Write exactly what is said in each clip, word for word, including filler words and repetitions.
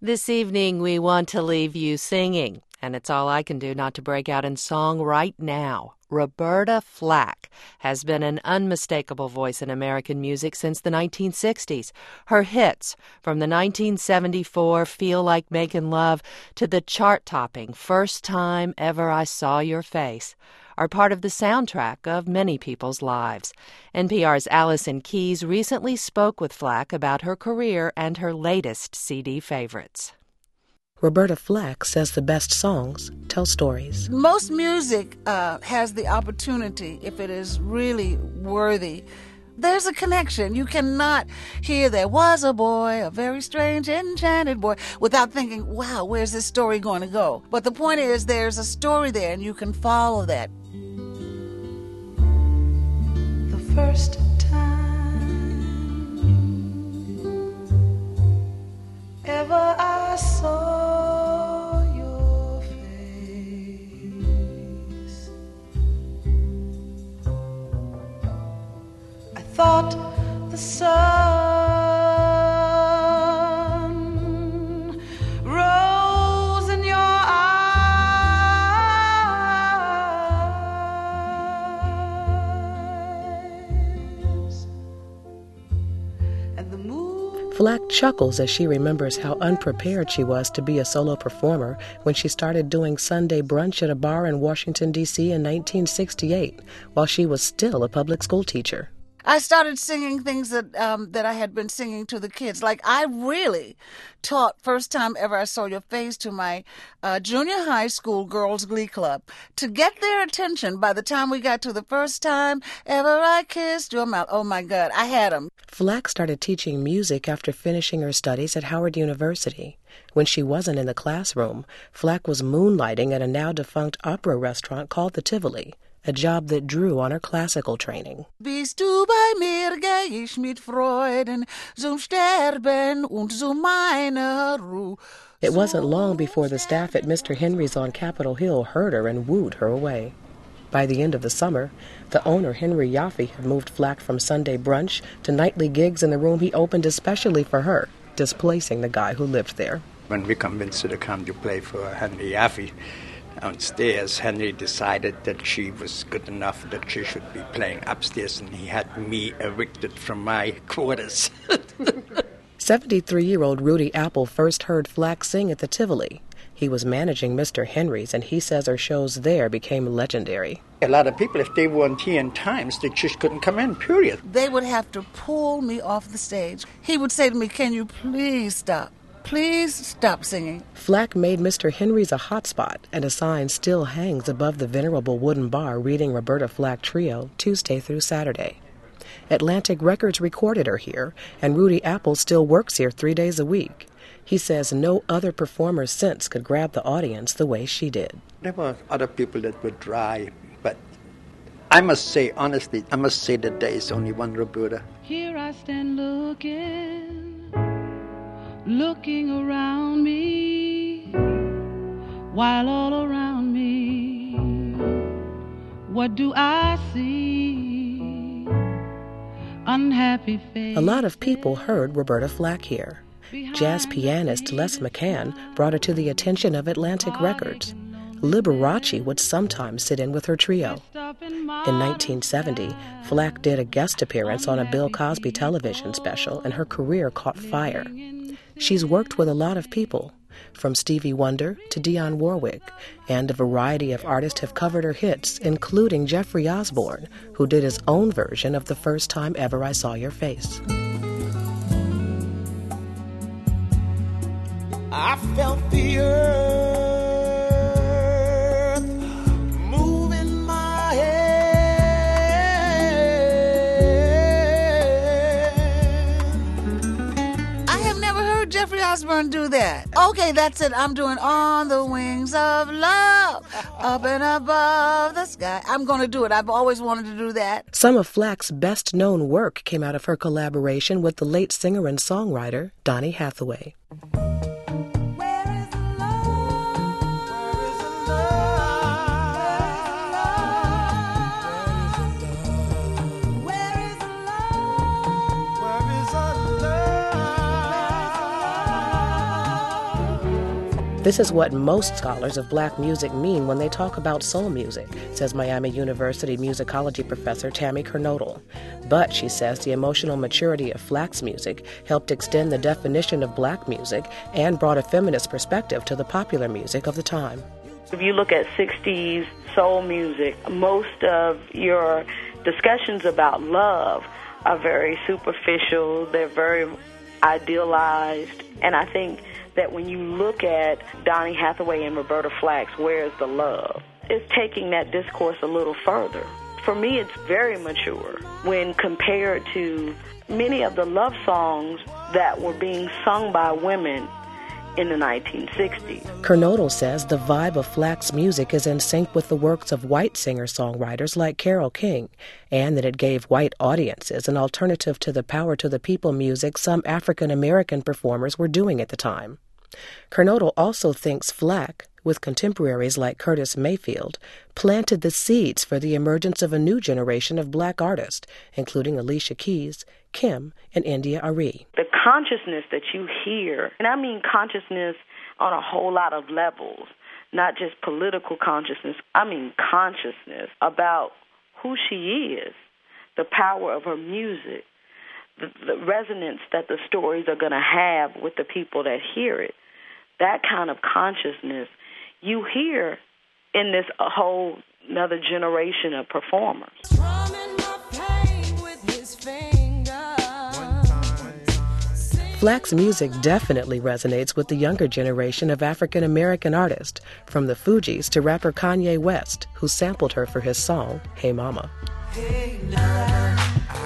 This evening, we want to leave you singing, and it's all I can do not to break out in song right now. Roberta Flack has been an unmistakable voice in American music since the nineteen sixties. Her hits, from the nineteen seventy-four Feel Like Making Love to the chart-topping First Time Ever I Saw Your Face, are part of the soundtrack of many people's lives. N P R's Allison Keyes recently spoke with Flack about her career and her latest C D favorites. Roberta Flack says the best songs tell stories. Most music uh, has the opportunity, if it is really worthy, there's a connection. You cannot hear there was a boy, a very strange, enchanted boy, without thinking, wow, where's this story going to go? But the point is, there's a story there, and you can follow that. The first time ever I saw your face, I thought the sun rose in your eyes, and the moon. Flack chuckles as she remembers how unprepared she was to be a solo performer when she started doing Sunday brunch at a bar in Washington, D C in nineteen sixty-eight, while she was still a public school teacher. I started singing things that um, that I had been singing to the kids. Like, I really taught First Time Ever I Saw Your Face to my uh, junior high school girls' glee club to get their attention. By the time we got to the first time ever I kissed your mouth, oh my God, I had them. Flack started teaching music after finishing her studies at Howard University. When she wasn't in the classroom, Flack was moonlighting at a now-defunct opera restaurant called the Tivoli, a job that drew on her classical training. Bist du bei mir, geh ich mit Freuden zum Sterben und zu meiner Ruhe. It wasn't long before the staff at Mister Henry's on Capitol Hill heard her and wooed her away. By the end of the summer, the owner, Henry Yaffe, had moved Flack from Sunday brunch to nightly gigs in the room he opened especially for her, displacing the guy who lived there. When we convinced her to come to play for Henry Yaffe downstairs, Henry decided that she was good enough that she should be playing upstairs, and he had me evicted from my quarters. seventy-three-year-old Rudy Apple first heard Flack sing at the Tivoli. He was managing Mister Henry's, and he says her shows there became legendary. A lot of people, if they weren't here in times, they just couldn't come in, period. They would have to pull me off the stage. He would say to me, can you please stop? Please stop singing. Flack made Mister Henry's a hotspot, and a sign still hangs above the venerable wooden bar reading Roberta Flack Trio Tuesday through Saturday. Atlantic Records recorded her here, and Rudy Apple still works here three days a week. He says no other performer since could grab the audience the way she did. There were other people that were dry, but I must say, honestly, I must say that there is only one Roberta. Here I stand looking, looking around me, while all around me, what do I see? Unhappy faces. A lot of people heard Roberta Flack here. Jazz pianist Les McCann brought her to the attention of Atlantic Records. Liberace would sometimes sit in with her trio. In nineteen seventy, Flack did a guest appearance on a Bill Cosby television special, and her career caught fire. She's worked with a lot of people, from Stevie Wonder to Dionne Warwick, and a variety of artists have covered her hits, including Jeffrey Osborne, who did his own version of The First Time Ever I Saw Your Face. I felt the earth move in my hand. I have never heard Jeffrey Osborne do that. Okay, that's it. I'm doing On the Wings of Love, up and above the sky. I'm going to do it. I've always wanted to do that. Some of Flack's best-known work came out of her collaboration with the late singer and songwriter Donny Hathaway. This is what most scholars of black music mean when they talk about soul music, says Miami University musicology professor Tammy Kernodle. But, she says, the emotional maturity of Flack's music helped extend the definition of black music and brought a feminist perspective to the popular music of the time. If you look at sixties soul music, most of your discussions about love are very superficial, they're very idealized, and I think that when you look at Donny Hathaway and Roberta Flack's Where's the Love, it's taking that discourse a little further. For me, it's very mature when compared to many of the love songs that were being sung by women in the nineteen sixties. Kernodle says the vibe of Flack's music is in sync with the works of white singer-songwriters like Carole King, and that it gave white audiences an alternative to the power to the people music some African-American performers were doing at the time. Kernodle also thinks Flack, with contemporaries like Curtis Mayfield, planted the seeds for the emergence of a new generation of black artists, including Alicia Keys, Kim, and India Arie. The consciousness that you hear, and I mean consciousness on a whole lot of levels, not just political consciousness, I mean consciousness about who she is, the power of her music, the, the resonance that the stories are going to have with the people that hear it. That kind of consciousness you hear in this whole another generation of performers. Flack's music definitely resonates with the younger generation of African-American artists, from the Fugees to rapper Kanye West, who sampled her for his song, Hey Mama. Hey, Mama.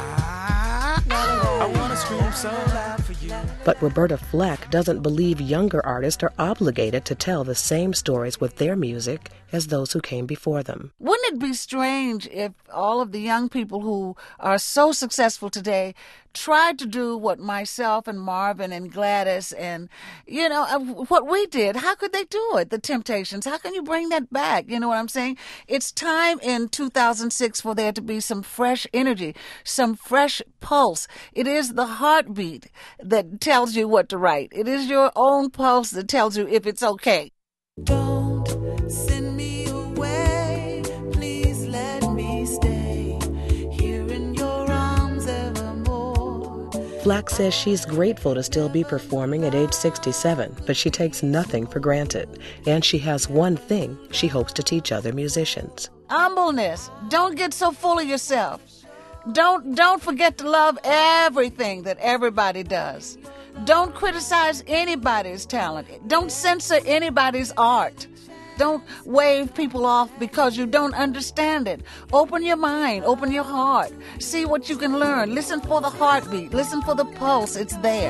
I wanna scream so loud for you. But Roberta Flack doesn't believe younger artists are obligated to tell the same stories with their music as those who came before them. Wouldn't it be strange if all of the young people who are so successful today tried to do what myself and Marvin and Gladys and, you know, what we did? How could they do it? The Temptations. How can you bring that back? You know what I'm saying? It's time in two thousand six for there to be some fresh energy, some fresh pulse. It is the heartbeat that tells you what to write. It is your own pulse that tells you if it's okay. Don't send me away. Please let me stay here in your arms evermore. Flack says she's grateful to still be performing at age sixty-seven, but she takes nothing for granted. And she has one thing she hopes to teach other musicians. Humbleness. Don't get so full of yourself. Don't don't forget to love everything that everybody does. Don't criticize anybody's talent. Don't censor anybody's art. Don't wave people off because you don't understand it. Open your mind, open your heart. See what you can learn. Listen for the heartbeat. Listen for the pulse. It's there.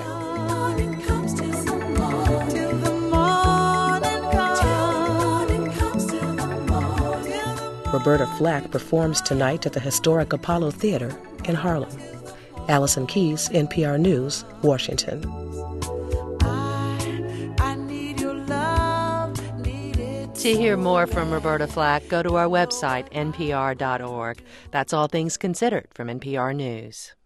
Roberta Flack performs tonight at the historic Apollo Theater in Harlem. Allison Keyes, N P R News, Washington. To hear more from Roberta Flack, go to our website, N P R dot org. That's All Things Considered from N P R News.